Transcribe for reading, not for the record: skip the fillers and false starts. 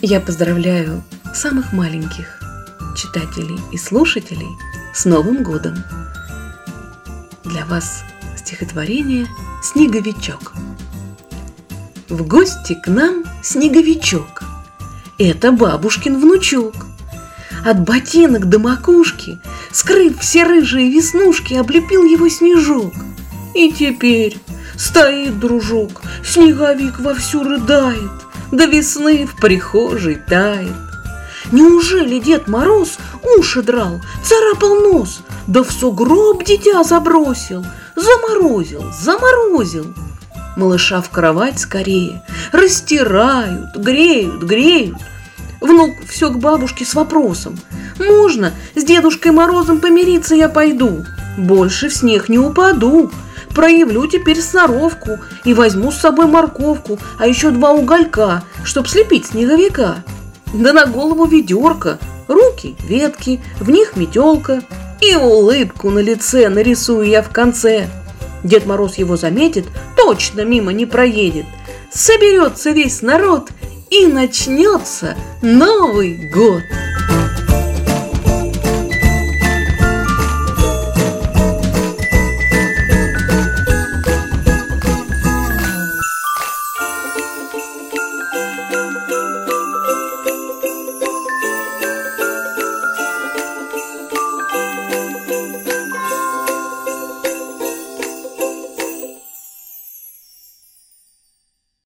Я поздравляю самых маленьких читателей и слушателей с Новым годом! Для вас стихотворение «Снеговичок». В гости к нам снеговичок. Это бабушкин внучок. От ботинок до макушки, скрыв все рыжие веснушки, облепил его снежок. И теперь стоит дружок, снеговик вовсю рыдает, до весны в прихожей тает. Неужели Дед Мороз уши драл, царапал нос, да в сугроб дитя забросил, заморозил? Малыша в кровать скорее, растирают, греют. Внук все к бабушке с вопросом: можно с Дедушкой Морозом помириться я пойду? Больше в снег не упаду. Проявлю теперь сноровку и возьму с собой морковку, а еще 2 уголька, чтоб слепить снеговика. Да на голову ведерко, руки ветки, в них метелка, и улыбку на лице нарисую я в конце. Дед Мороз его заметит, точно мимо не проедет. Соберется весь народ, и начнется Новый год.